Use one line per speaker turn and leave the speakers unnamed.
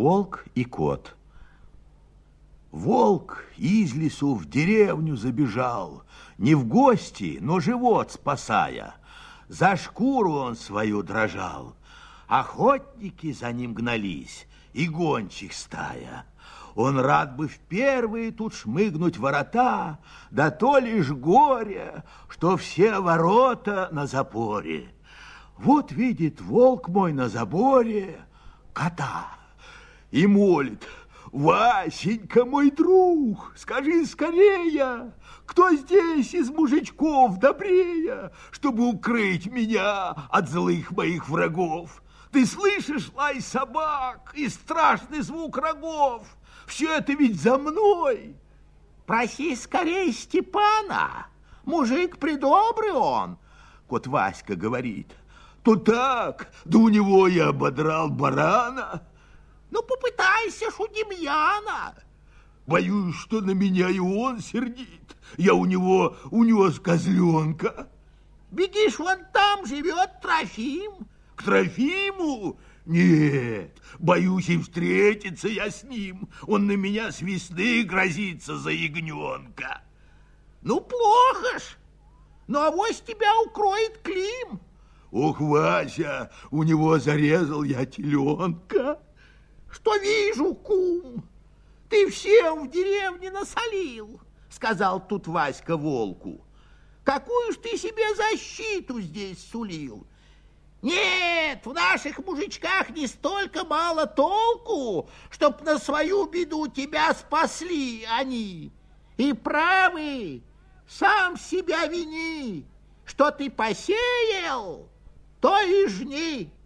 Волк и кот. Волк из лесу в деревню забежал, не в гости, но живот спасая. За шкуру он свою дрожал. Охотники за ним гнались, и гончих стая. Он рад бы в первые тут шмыгнуть ворота, да то лишь горе, что все ворота на запоре. Вот видит волк мой на заборе кота и молит: «Васенька, мой друг, скажи скорее, кто здесь из мужичков добрее, чтобы укрыть меня от злых моих врагов? Ты слышишь лай собак и страшный звук рогов? Все это ведь за мной!»
«Проси скорее Степана, мужик предобрый он»,
кот Васька говорит. «То так, да у него я ободрал барана».
«Ну, попытайся ж у Демьяна».
«Боюсь, что на меня и он сердит. Я у него с козленка».
«Бегишь, вон там живет Трофим».
«К Трофиму? Нет, боюсь и встретиться я с ним. Он на меня с весны грозится за ягненка».
«Ну, плохо ж, но авось тебя укроет Клим».
«Ох, Вася, у него зарезал я теленка».
«Что вижу, кум, ты всем в деревне насолил», сказал тут Васька волку. «Какую ж ты себе защиту здесь сулил? Нет, в наших мужичках не столько мало толку, чтоб на свою беду тебя спасли они. И правы, сам себя вини, что ты посеял, то и жни».